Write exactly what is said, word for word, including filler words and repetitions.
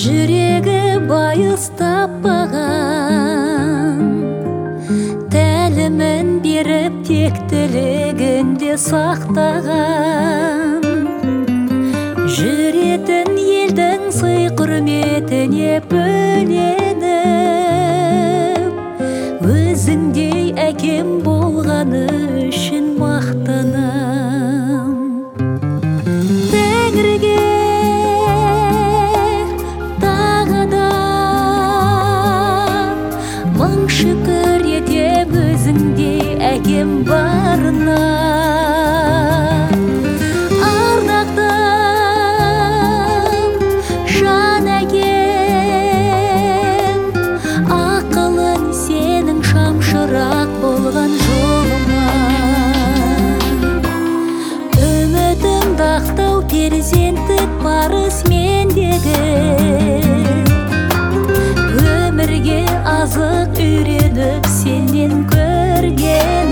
Жүрегі байыз таппаған, тәлімін беріп тектілігінде сақтаған. Жүретін елдің сый құрметіне бөленіп, өзіңдей әкем болғаны үшін мақтанам. Тәңірге мың шүкір етем өзіңдей әкем барына. Арнақтым жан әкем, ақылың сенің шамшырақ болған жолыма. Үмітім дақтау перзенттік парыз мендегі, өмірге азық үйреніп сенен көрген.